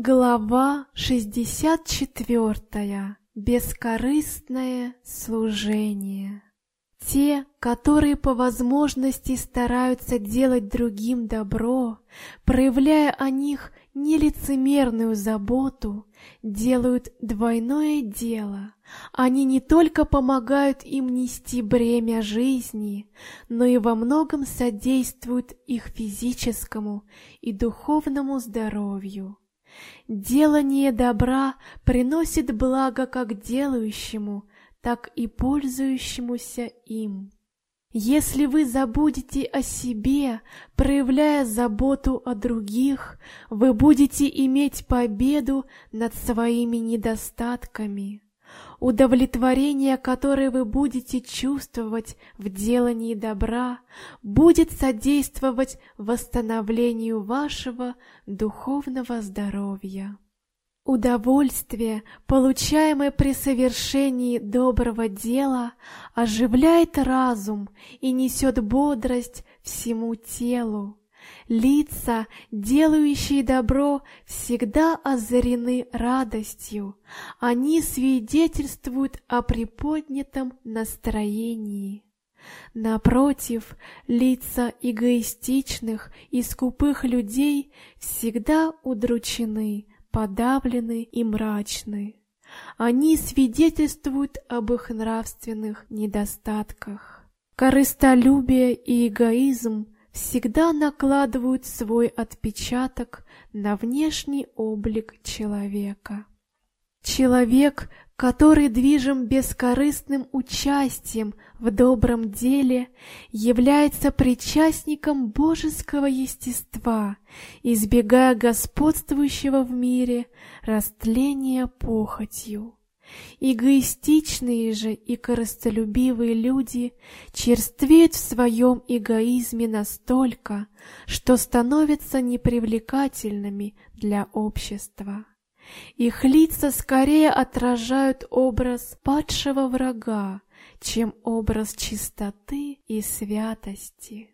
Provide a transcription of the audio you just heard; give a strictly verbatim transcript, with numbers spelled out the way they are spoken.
Глава шестьдесят четвёртая. Бескорыстное служение. Те, которые по возможности стараются делать другим добро, проявляя о них нелицемерную заботу, делают двойное дело. Они не только помогают им нести бремя жизни, но и во многом содействуют их физическому и духовному здоровью. Делание добра приносит благо как делающему, так и пользующемуся им. Если вы забудете о себе, проявляя заботу о других, вы будете иметь победу над своими недостатками. Удовлетворение, которое вы будете чувствовать в делании добра, будет содействовать восстановлению вашего духовного здоровья. Удовольствие, получаемое при совершении доброго дела, оживляет разум и несет бодрость всему телу. Лица, делающие добро, всегда озарены радостью. Они свидетельствуют о приподнятом настроении. Напротив, лица эгоистичных и скупых людей всегда удручены, подавлены и мрачны. Они свидетельствуют об их нравственных недостатках. Корыстолюбие и эгоизм всегда накладывают свой отпечаток на внешний облик человека. Человек, который движим бескорыстным участием в добром деле, является причастником божеского естества, избегая господствующего в мире растления похотью. Эгоистичные же и корыстолюбивые люди черствеют в своем эгоизме настолько, что становятся непривлекательными для общества. Их лица скорее отражают образ падшего врага, чем образ чистоты и святости.